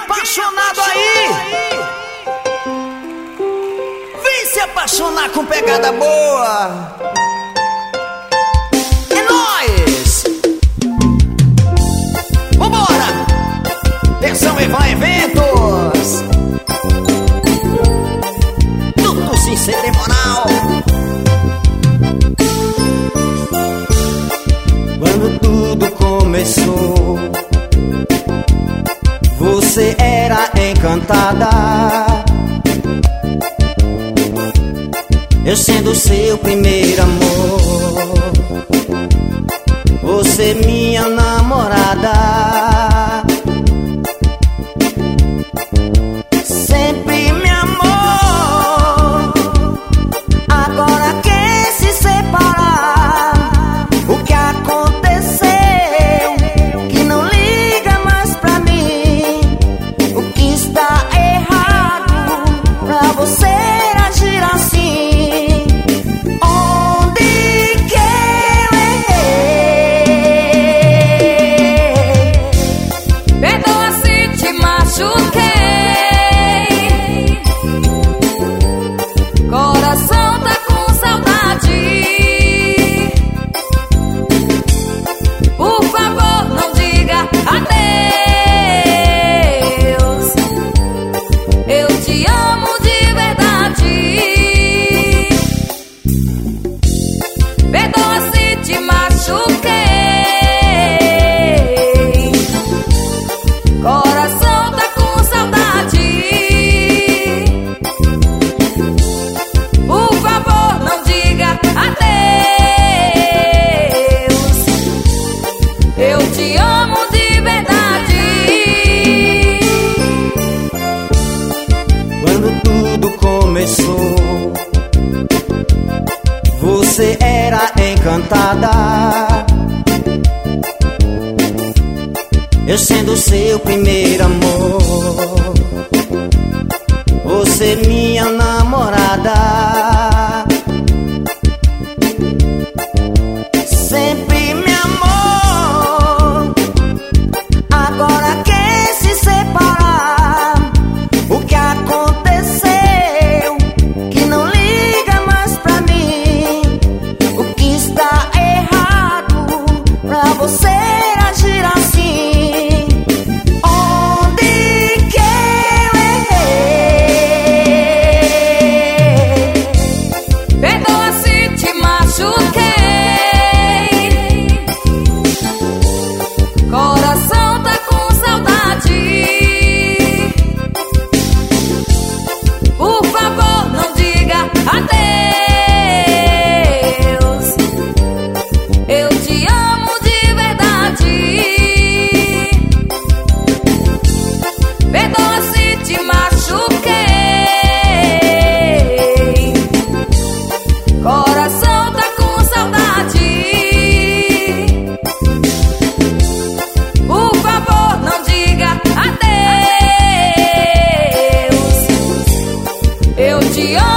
apaixonado aí, vem se apaixonar com pegada boa. É nóis! Vambora! Versão Evan Eventos, tudo sem ser demoral. Quando tudo começou, você era encantada, eu sendo seu primeiro amor, você minha namorada, sempre me amou. Agora quer se separar, o que aconteceu? Que não liga mais pra mim, o que está errado pra você agir assim? Onde que eu errei? Perdoa se te machuquei, coração tá com saudade. Por favor, não diga adeus, eu te amo de verdade. Perdoa se te machuquei, coração tá com saudade. Por favor, não diga adeus, eu te amo de verdade. Quando tudo começou, você era encantada, eu sendo seu primeiro amor, você minha namorada, sempre me amou. Agora quer se separar, o que aconteceu? Que não liga mais pra mim, o que está errado pra você agir assim? Onde que eu errei? Perdoa se te machuquei, coração tá com saudade. Por favor, não diga adeus, eu te amo de verdade. Perdoa se te machuquei, coração tá com saudade. Por favor, não diga adeus, eu te amo